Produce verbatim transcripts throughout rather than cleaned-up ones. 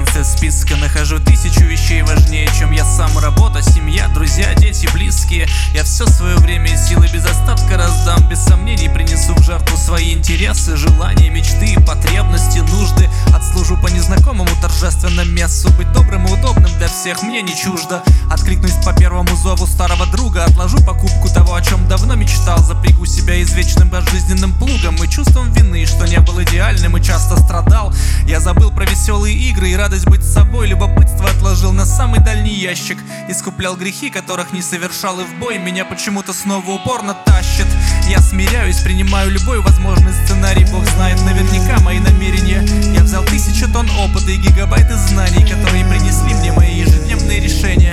конце списка нахожу тысячу вещей важнее, чем я сам. Работа, семья, друзья, дети, близкие. Я все свое время и силы без остатка раздам. Без сомнений принесу в жертву свои интересы, желания, мечты, потребности, нужды. Отслужу по незнакомому торжественному месту. Быть добрым и удобным для всех мне не чуждо. Откликнусь по первому зову старого друга. Отложу покупку того, о чем давно мечтал. Запрягу себя извечным безжизненным плугом и чувством вины, что не был идеальным и часто страдал. Я забыл про веселые игры и радость быть собой. Любопытство отложил на самый дальний ящик. Искуплял грехи, которых не совершал, и в бой меня почему-то снова упорно тащит. Я смиряюсь, принимаю любой возможный сценарий. Бог знает наверняка мои намерения. Я взял тысячу тонн опыта и гигабайты знаний, которые принесли мне мои ежедневные решения.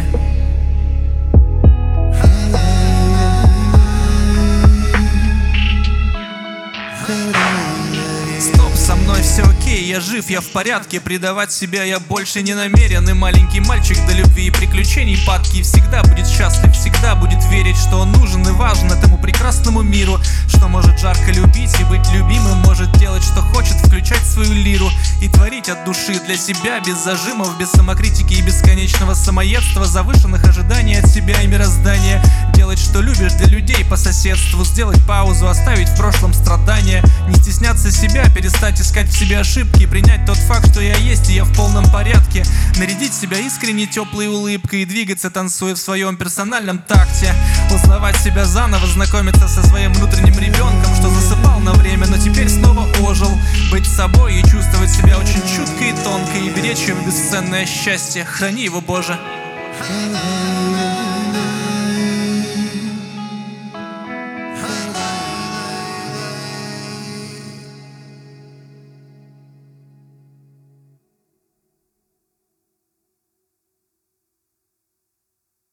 Стоп, со мной все окей, я жив, я в порядке. Предавать себя я больше не намерен. И маленький мальчик до любви и приключений падкий всегда будет счастлив, всегда будет верить, что он нужен и важен этому прекрасному миру. Что может жарко любить и быть любимым, может делать, что хочет, включать свою лиру и творить от души для себя, без зажимов, без самокритики и бесконечного самоедства, завышенных ожиданий от себя и мироздания. Делать, что любишь, для людей по соседству. Сделать паузу, оставить в прошлом страдания. Не стесняться себя, перестать искать в себе ошибки. Принять тот факт, что я есть и я в полном порядке. Нарядить себя искренне теплой улыбкой и двигаться, танцуя в своем персональном такте. Узнавать себя заново, знакомиться со своим внутренним ребенком, что засыпал на время, но теперь снова ожил. Быть собой и чувствовать себя очень чутко и тонко, и беречь его бесценное счастье. Храни его, Боже.